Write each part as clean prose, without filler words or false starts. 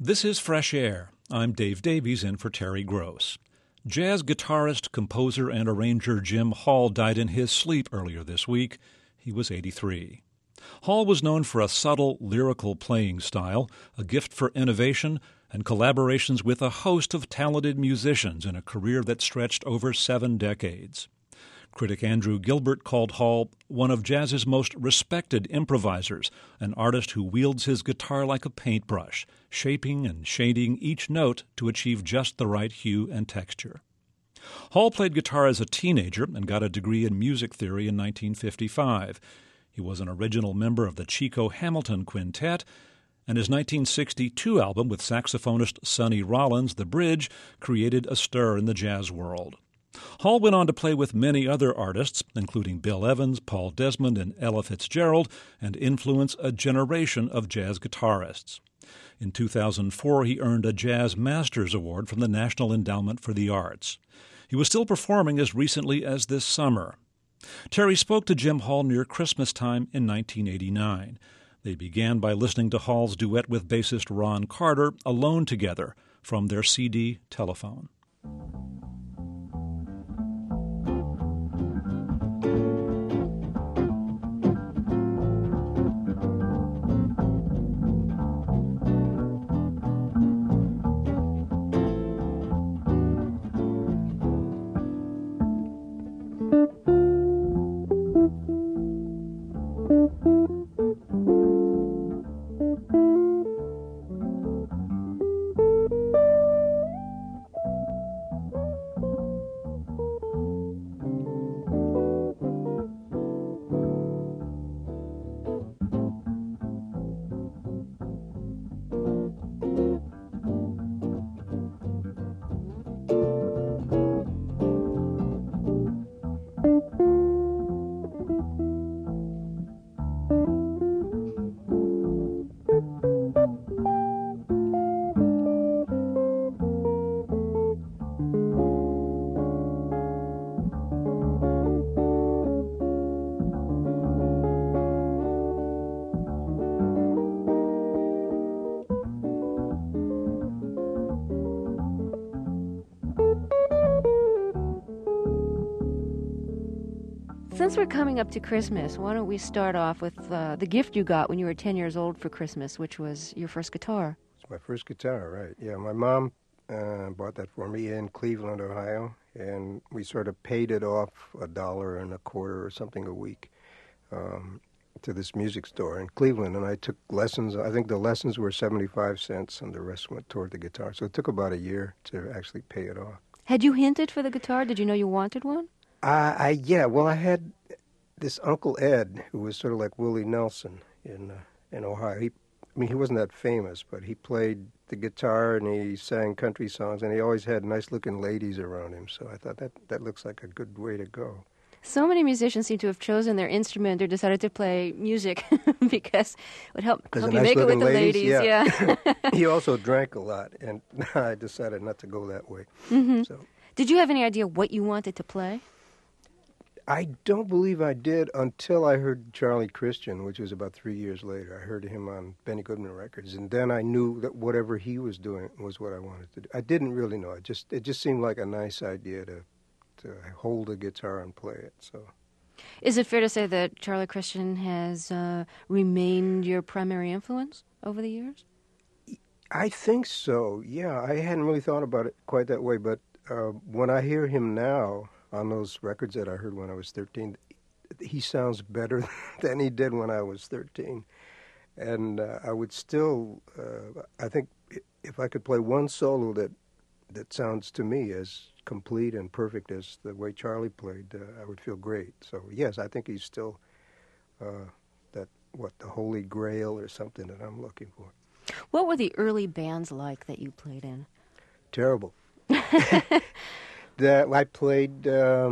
This is Fresh Air. I'm Dave Davies in for Terry Gross. Jazz guitarist, composer, and arranger Jim Hall died in his sleep earlier this week. He was 83. Hall was known for a subtle, lyrical playing style, a gift for innovation, and collaborations with a host of talented musicians in a career that stretched over 7 decades. Critic Andrew Gilbert called Hall one of jazz's most respected improvisers, an artist who wields his guitar like a paintbrush, shaping and shading each note to achieve just the right hue and texture. Hall played guitar as a teenager and got a degree in music theory in 1955. He was an original member of the Chico Hamilton Quintet, and his 1962 album with saxophonist Sonny Rollins, The Bridge, created a stir in the jazz world. Hall went on to play with many other artists, including Bill Evans, Paul Desmond, and Ella Fitzgerald, and influence a generation of jazz guitarists. In 2004, he earned a Jazz Masters Award from the National Endowment for the Arts. He was still performing as recently as this summer. Terry spoke to Jim Hall near Christmas time in 1989. They began by listening to Hall's duet with bassist Ron Carter, Alone Together, from their CD Telephone. Since we're coming up to Christmas, why don't we start off with the gift you got when you were 10 years old for Christmas, which was your first guitar. It's my first guitar, right. Yeah, my mom bought that for me in Cleveland, Ohio, and we sort of paid it off $1.25 or something a week to this music store in Cleveland, and I took lessons. I think the lessons were 75 cents, and the rest went toward the guitar. So it took about a year to actually pay it off. Had you hinted for the guitar? Did you know you wanted one? I had this Uncle Ed, who was sort of like Willie Nelson in Ohio. He wasn't that famous, but he played the guitar and he sang country songs, and he always had nice-looking ladies around him. So I thought that looks like a good way to go. So many musicians seem to have chosen their instrument or decided to play music because it would help you make it with the ladies. Yeah. He also drank a lot, and I decided not to go that way. Mm-hmm. So, did you have any idea what you wanted to play? I don't believe I did until I heard Charlie Christian, which was about 3 years later. I heard him on Benny Goodman Records, and then I knew that whatever he was doing was what I wanted to do. I didn't really know. It just seemed like a nice idea to hold a guitar and play it. So, is it fair to say that Charlie Christian has remained your primary influence over the years? I think so. Yeah, I hadn't really thought about it quite that way, but when I hear him now on those records that I heard when I was 13, he sounds better than he did when I was 13. And I would still, I think if I could play one solo that sounds to me as complete and perfect as the way Charlie played, I would feel great. So, yes, I think he's still the Holy Grail or something that I'm looking for. What were the early bands like that you played in? Terrible. I played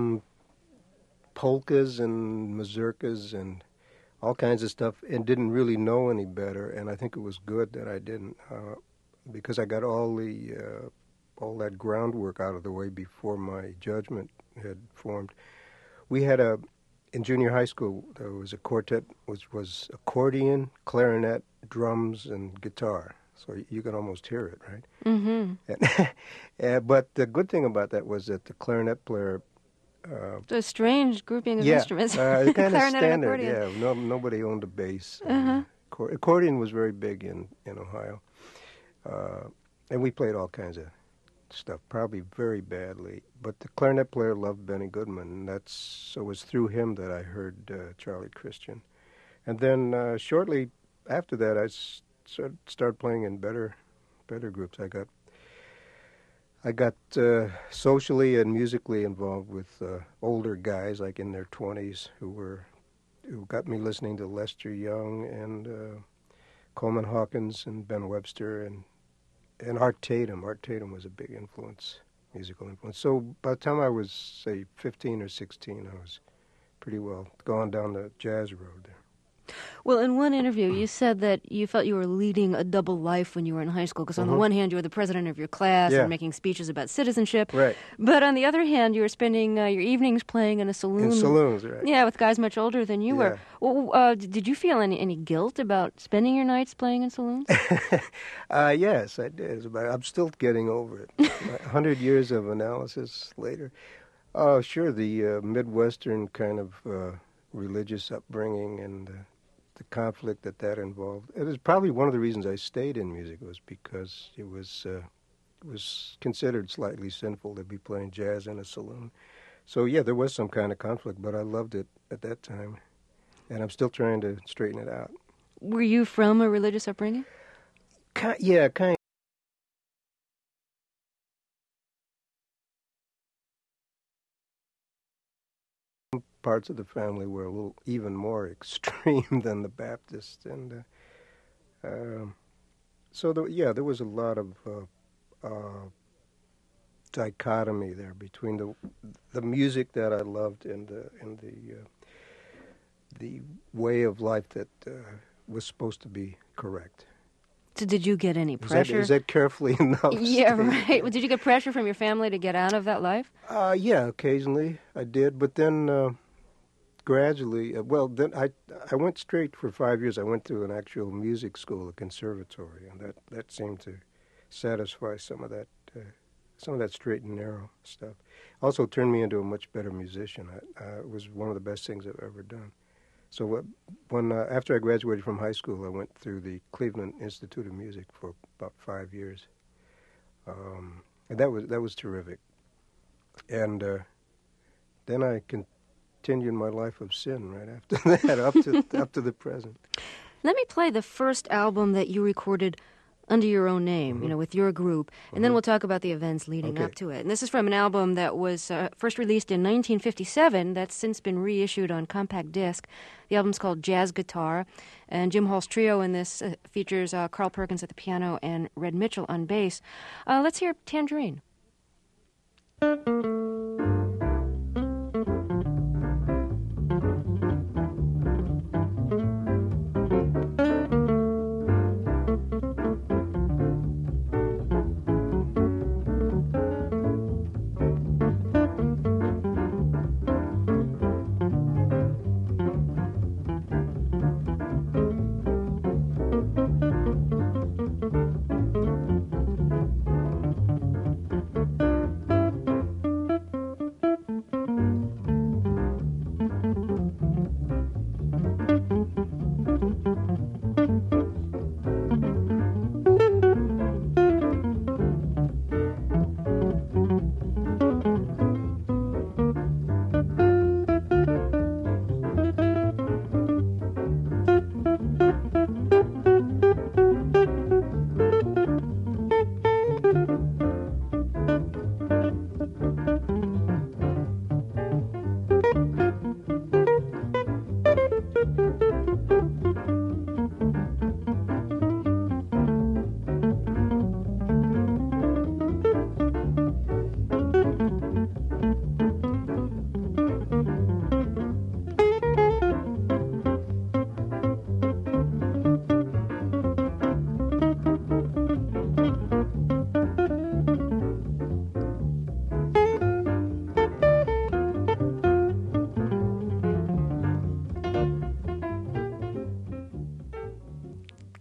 polkas and mazurkas and all kinds of stuff and didn't really know any better, and I think it was good that I didn't because I got all that groundwork out of the way before my judgment had formed. We had in junior high school, there was a quartet which was accordion, clarinet, drums, and guitar. so you can almost hear it, right? Mm-hmm. But the good thing about that was that the clarinet player. It's a strange grouping of Yeah, instruments. kind of Clarinet and standard. accordion. Yeah, nobody owned a bass. Uh-huh. Accordion was very big in Ohio, and we played all kinds of stuff, probably very badly. But the clarinet player loved Benny Goodman, and so it was through him that I heard Charlie Christian. And then shortly after that, I started playing in better groups. I got socially and musically involved with older guys, like in their 20s, who got me listening to Lester Young and Coleman Hawkins and Ben Webster and Art Tatum. Art Tatum was a big musical influence. So by the time I was, say, 15 or 16, I was pretty well gone down the jazz road there. Well, in one interview, you said that you felt you were leading a double life when you were in high school, because on the one hand, you were the president of your class and making speeches about citizenship. Right. But on the other hand, you were spending your evenings playing in a saloon. In saloons, right. Yeah, with guys much older than you were. Well, did you feel any guilt about spending your nights playing in saloons? Yes, I did. I'm still getting over it. 100 years of analysis later. Oh, sure, the Midwestern kind of religious upbringing and the conflict that involved. It was probably one of the reasons I stayed in music, was because it was considered slightly sinful to be playing jazz in a saloon. So yeah, there was some kind of conflict, but I loved it at that time, and I'm still trying to straighten it out. Were you from a religious upbringing? Yeah, kind of. Parts of the family were a little even more extreme than the Baptists, and so there was a lot of dichotomy there between the music that I loved and the way of life that was supposed to be correct. So did you get any pressure? Is that carefully enough? Yeah, right. Well, did you get pressure from your family to get out of that life? Yeah, occasionally I did, but then gradually, then I went straight for 5 years. I went to an actual music school, a conservatory, and that seemed to satisfy some of that straight and narrow stuff. Also turned me into a much better musician. It was one of the best things I've ever done. So after I graduated from high school, I went through the Cleveland Institute of Music for about 5 years, and that was terrific. And then I continued my life of sin right after that, up to the present. Let me play the first album that you recorded under your own name, with your group, and then we'll talk about the events leading up to it. And this is from an album that was first released in 1957, that's since been reissued on compact disc. The album's called Jazz Guitar, and Jim Hall's trio in this features Carl Perkins at the piano and Red Mitchell on bass. Let's hear Tangerine.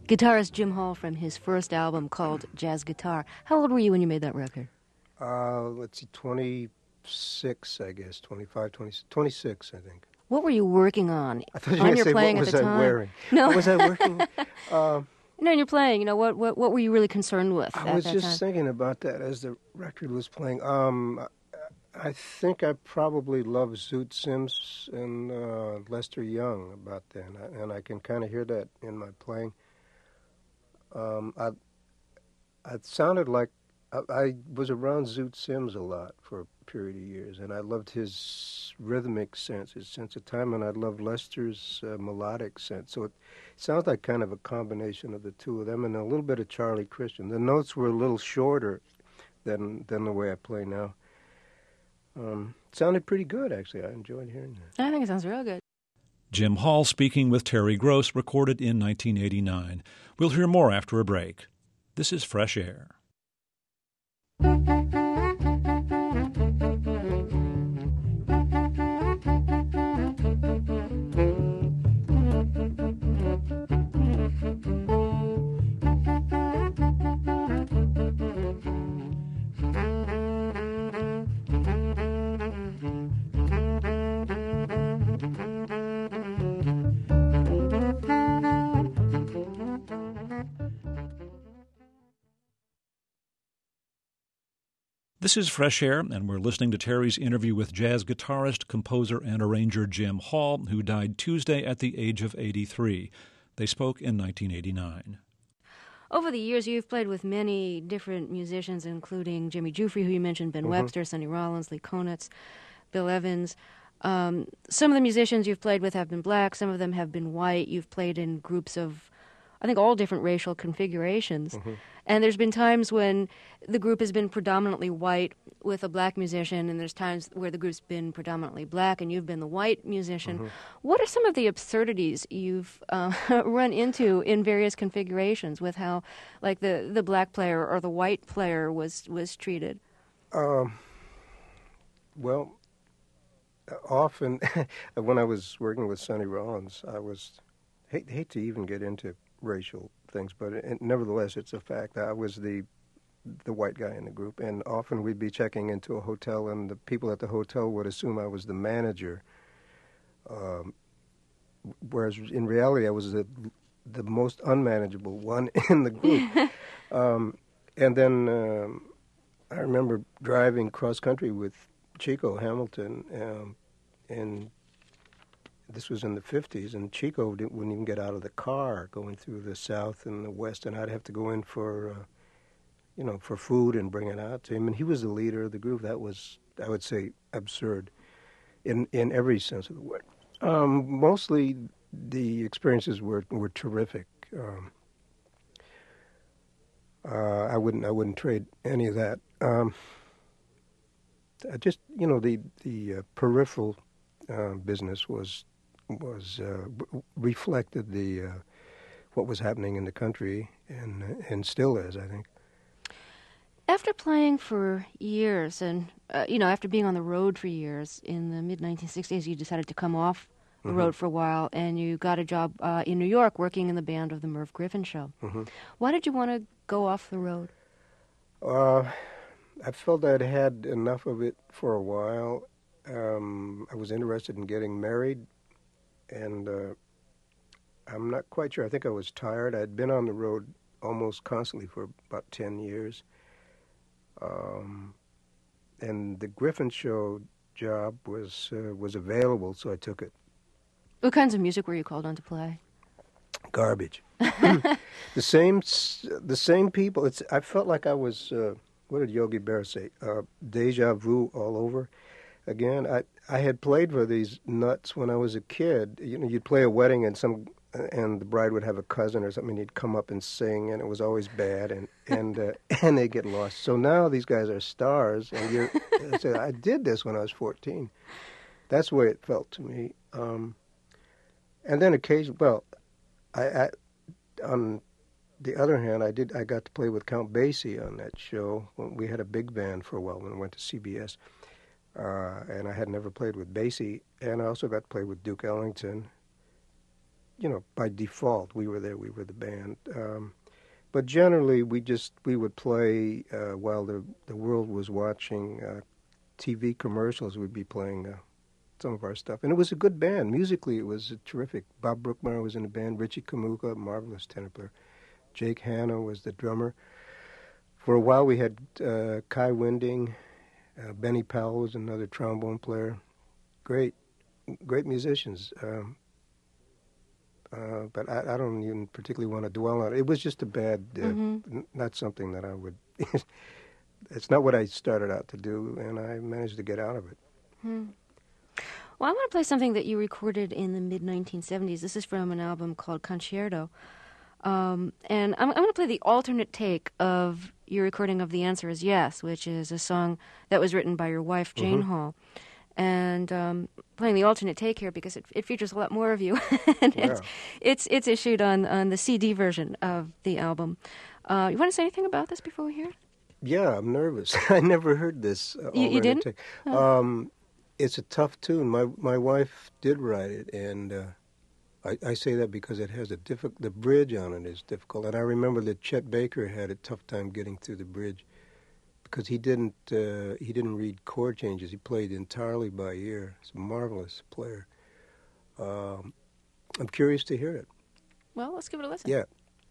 Guitarist Jim Hall from his first album called Jazz Guitar. How old were you when you made that record? Let's see, 26, I guess, 25, 26, I think. What were you working on? I thought you were going to say, what was I wearing? No. What was I working? No, you're playing. You know, what were you really concerned with I was just thinking about that as the record was playing. I think I probably loved Zoot Sims and Lester Young about then, and I can kind of hear that in my playing. It sounded like I was around Zoot Sims a lot for a period of years, and I loved his rhythmic sense, his sense of time, and I loved Lester's melodic sense. So it sounds like kind of a combination of the two of them, and a little bit of Charlie Christian. The notes were a little shorter than the way I play now. It sounded pretty good, actually. I enjoyed hearing that. I think it sounds real good. Jim Hall speaking with Terry Gross, recorded in 1989. We'll hear more after a break. This is Fresh Air. This is Fresh Air, and we're listening to Terry's interview with jazz guitarist, composer, and arranger Jim Hall, who died Tuesday at the age of 83. They spoke in 1989. Over the years, you've played with many different musicians, including Jimmy Giuffre, who you mentioned, Ben Webster, Sonny Rollins, Lee Konitz, Bill Evans. Some of the musicians you've played with have been black, some of them have been white. You've played in groups of, I think, all different racial configurations. And there's been times when the group has been predominantly white with a black musician, and there's times where the group's been predominantly black and you've been the white musician. What are some of the absurdities you've run into in various configurations with how, like, the black player or the white player was treated? Well, often when I was working with Sonny Rollins, I was hate to even get into racial things, but nevertheless, it's a fact. I was the white guy in the group, and often we'd be checking into a hotel, and the people at the hotel would assume I was the manager, whereas in reality I was the most unmanageable one in the group. And then I remember driving cross country with Chico Hamilton, and this was in the 50s, and Chico wouldn't even get out of the car going through the South and the West, and I'd have to go in for food and bring it out to him. And he was the leader of the group. That was, I would say, absurd in every sense of the word. Mostly the experiences were terrific. I wouldn't trade any of that. Just, the peripheral business was reflected what was happening in the country, and still is, I think. After playing for years, and after being on the road for years, in the mid-1960s, you decided to come off the road for a while, and you got a job in New York working in the band of the Merv Griffin Show. Why did you want to go off the road? I felt I'd had enough of it for a while. I was interested in getting married, and I'm not quite sure. I think I was tired. I'd been on the road almost constantly for about 10 years. And the Griffin Show job was available, so I took it. What kinds of music were you called on to play? Garbage. The same people. I felt like I was, what did Yogi Berra say? Deja vu all over again. I had played for these nuts when I was a kid. You'd play a wedding and the bride would have a cousin or something, and he'd come up and sing, and it was always bad, and they get lost. So now these guys are stars, and I did this when I was 14. That's the way it felt to me. And then occasionally, I on the other hand, I got to play with Count Basie on that show. We had a big band for a while when I went to CBS. And I had never played with Basie, and I also got to play with Duke Ellington. by default, we were there, we were the band. But generally, we would play while the world was watching TV commercials. We'd be playing some of our stuff, and it was a good band. Musically, it was terrific. Bob Brookmeyer was in the band. Richie Kamuka, marvelous tenor player. Jake Hanna was the drummer. For a while, we had Kai Winding. Benny Powell was another trombone player. Great musicians. But I don't even particularly want to dwell on it. It was just a bad, not something that I would. It's not what I started out to do, and I managed to get out of it. Well, I want to play something that you recorded in the mid-1970s. This is from an album called Concerto. And I'm going to play the alternate take of your recording of The Answer Is Yes, which is a song that was written by your wife, Jane Hall. And playing the alternate take here because it features a lot more of you. And Yeah. it's issued on the CD version of the album. You want to say anything about this before we hear it? Yeah, I'm nervous. I never heard this. You didn't? Take. It's a tough tune. My wife did write it, and I say that because it has the bridge on it is difficult. And I remember that Chet Baker had a tough time getting through the bridge because he didn't read chord changes. He played entirely by ear. He's a marvelous player. I'm curious to hear it. Well, let's give it a listen. Yeah.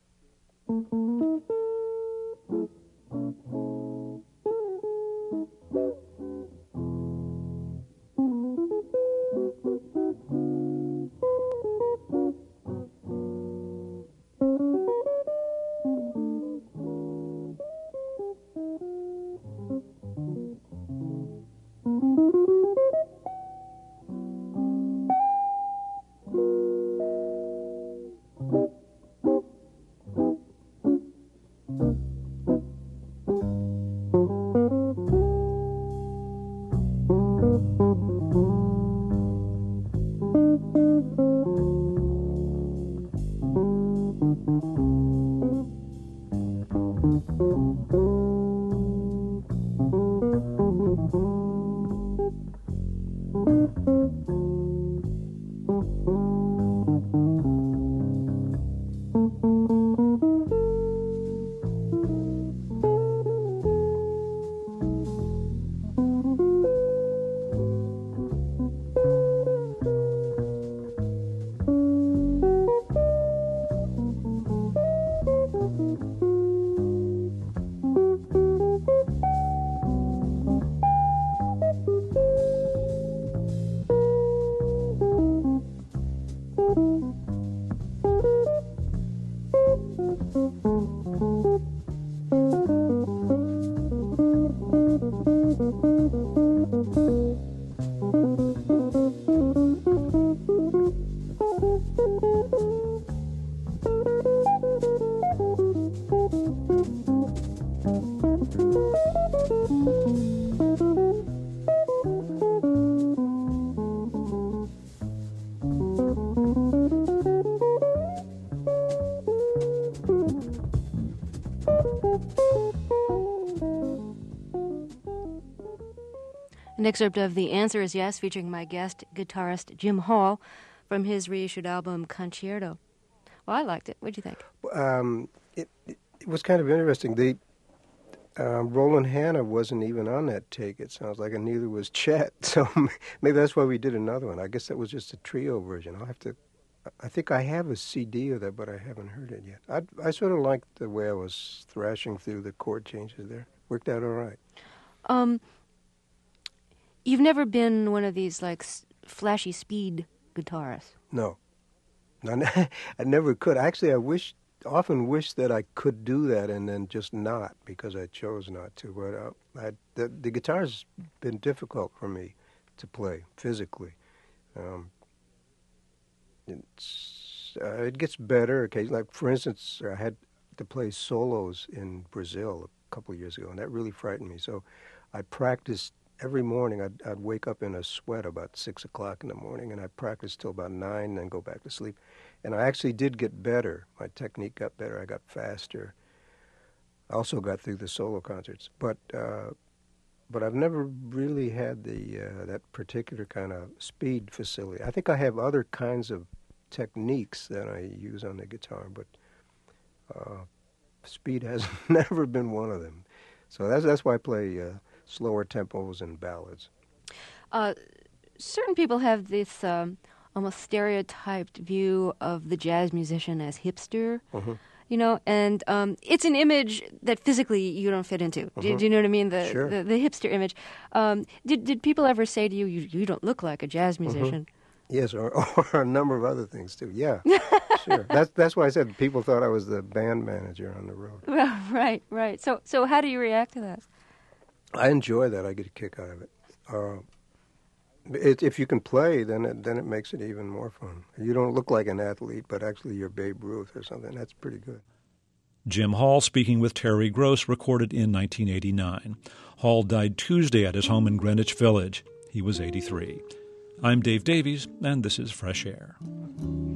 An excerpt of The Answer Is Yes, featuring my guest, guitarist Jim Hall, from his reissued album, Concerto. Well, I liked it. What did you think? It was kind of interesting. The Roland Hanna wasn't even on that take, it sounds like, and neither was Chet. So maybe that's why we did another one. I guess that was just a trio version. I think I have a CD of that, but I haven't heard it yet. I sort of liked the way I was thrashing through the chord changes there. Worked out all right. You've never been one of these, like, flashy speed guitarists. No. I never could. Actually, often wish that I could do that and then just not, because I chose not to. But the guitar's been difficult for me to play physically. It gets better occasionally. Like, for instance, I had to play solos in Brazil a couple of years ago, and that really frightened me. So I practiced every morning. I'd wake up in a sweat about 6 o'clock in the morning, and I'd practice till about 9, then go back to sleep. And I actually did get better. My technique got better. I got faster. I also got through the solo concerts. But I've never really had that particular kind of speed facility. I think I have other kinds of techniques that I use on the guitar, but speed has never been one of them. So that's why I play slower tempos and ballads. Certain people have this almost stereotyped view of the jazz musician as hipster. Mm-hmm. You know, and it's an image that physically you don't fit into. Do you know what I mean? Sure. The hipster image. Did people ever say to you, you don't look like a jazz musician? Mm-hmm. Yes, or a number of other things too. Yeah, sure. That's why I said people thought I was the band manager on the road. Well, right. So how do you react to that? I enjoy that. I get a kick out of it. If you can play, then it makes it even more fun. You don't look like an athlete, but actually you're Babe Ruth or something. That's pretty good. Jim Hall speaking with Terry Gross, recorded in 1989. Hall died Tuesday at his home in Greenwich Village. He was 83. I'm Dave Davies, and this is Fresh Air.